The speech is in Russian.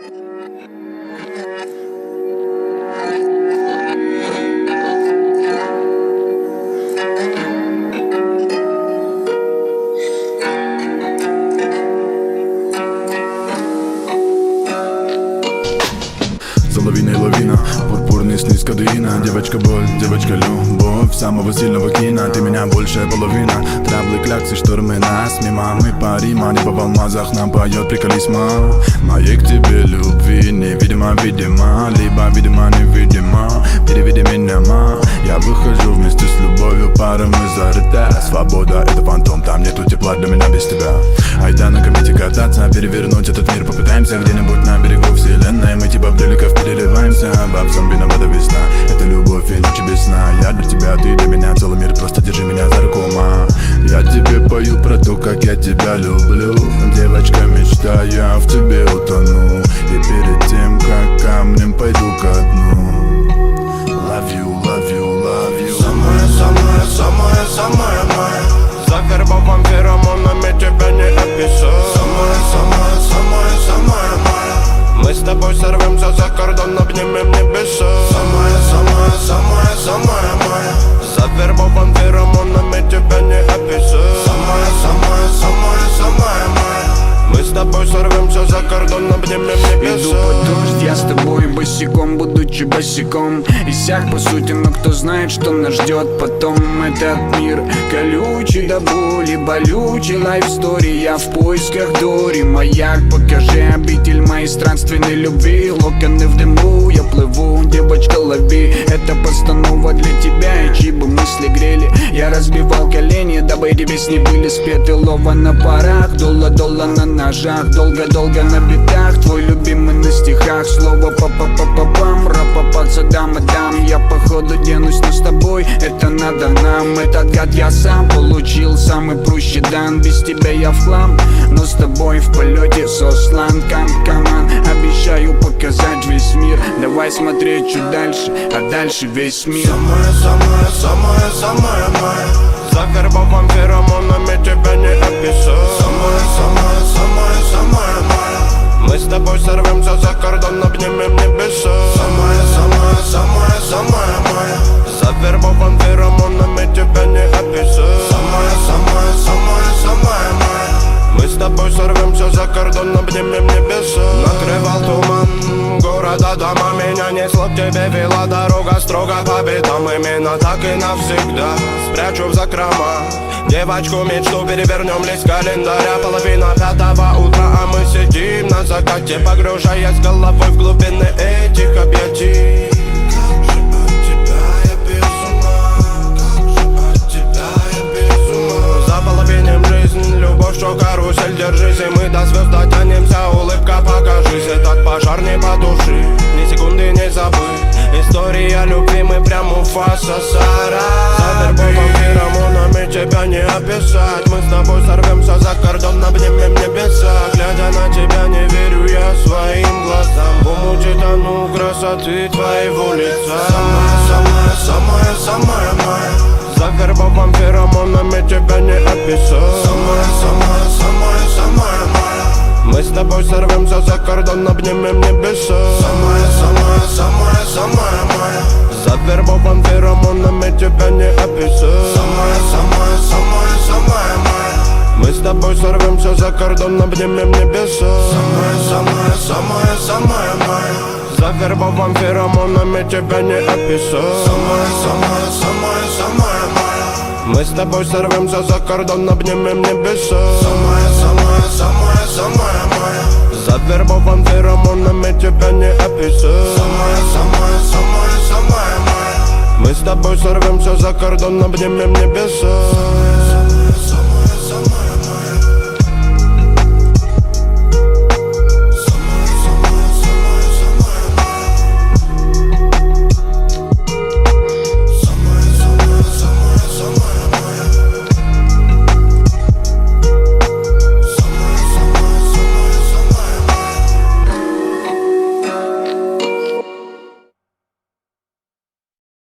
За лавиной лавина, пурпурный сниз кадеина. Девочка боль, девочка любовь самого сильного кино. Ты меня большая половина. Траблы, кляксы, штормы нас мимо. Мы парим, а небо в алмазах нам поет, приколись, ма. Моей к тебе любви невидимо, видимо. Либо видимо, невидимо. Переведи меня, ма. Я выхожу вместе с любовью, пара мы зарыта. Свобода — это фантом, там нету тепла для меня без тебя. Айда на комете кататься, перевернуть этот мир попытаемся. Где-нибудь на берегу вселенной мы типа бреликов переливаемся. Бабсам виновата весна, это любовь и ночи без сна. Я для тебя, ты для меня, целый мир, просто держи меня за руку, ма. Я тебе пою про то, как я тебя люблю. Девочка, мечта, я в тебе утону. И перед тем, как камнем пойду ко дну. Love you, love you, love you. Самая, самая, самая, самая моя. Завербован феромонами, тебя не описать. Самая, самая, самая, самая моя. Мы с тобой сорвемся за кордон, обнимем небеса. Самая, самая, самая, самая моя. Завербован феромонами, тебя не описать. Самая, самая, самая, самая моя. Мы с тобой сорвемся за кордон, обнимем небеса. Иду под дождь, я с тобой босиком, будучи босиком. Иссяк по сути, но кто знает, что нас ждет потом. Этот мир колючий до боли, болючий лайфстори. Я в поисках Дори, маяк, покажи обитель моей странственной любви. Локоны в дыму, я плыву, девочка, лови. Это постанова для тебя, и чьи бы мысли грели. Я разбивал колени, дабы эти песни были спеты. Лова на парах, долла на ножах. Долго-долго на битах, твой любимый на стихах. Слово па-па-па-па-пам, ра-па-па, дам. Я походу денусь, но с тобой это надо нам. Этот гад я сам получил, самый прущий дан. Без тебя я в хлам, но с тобой в полете сослан. Каман, обещаю показать весь мир. Давай смотреть чуть дальше, а дальше весь мир. Самая, самая, самая, самая моя. Завербован феромонами, тебя не описать. Самая, самая, самая, самая моя. Мы с тобой сорвемся за кордон, обнимем небеса. Самая, самая, самая, самая моя. Завербован феромонами, тебя не описать. Самая, самая, самая, самая моя. Мы с тобой сорвемся за кордон, обнимем небеса. Накрывал туман города, дома. Меня несло к тебе, вела дорога строго по битам. Именно так и навсегда спрячу в закрома девочку мечту, перевернем лист календаря. Половина 5 утра, а мы сидим на закате, погружаясь головой в глубины этих объятий. Как же от тебя я без ума, как же от тебя я без ума. Заполовиним жизнь, любовь, что карусель, держись, и мы до звезд дотянемся. Улыбка, покажись, этот пожар не потуши, ни секунды не забыть. История любви, мы прям у фаса сара. Завербован феромонами, тебя не описать. Мы с тобой сорвемся за кордон, обнимем небеса. Глядя на тебя, не верю я своим глазам. В омуте тону красоты твоего лица. Самая, самая, самая, самая моя. Завербован феромонами, тебя не описать. Самая, самая, самая, самая моя. Мы с тобой сорвемся за кордон, обнимем небеса. Самая, самая, самая, самая моя. Завербован феромонами, тебя не описать. Самая, самая, самая, самая моя. Мы с тобой сорвемся за кордон, обнимем небеса. Самая, самая, самая, самая моя. Завербован феромонами, тебя не описать. Самая, самая, самая, самая моя. Мы с тобой сорвемся за кордон, обнимем небеса. Самая, самая, самая, самая моя. Завербован феромонами, тебя не описать. Самая, самая, самая, самая моя. Мы с тобой сорвемся за кордон, обнимем небеса.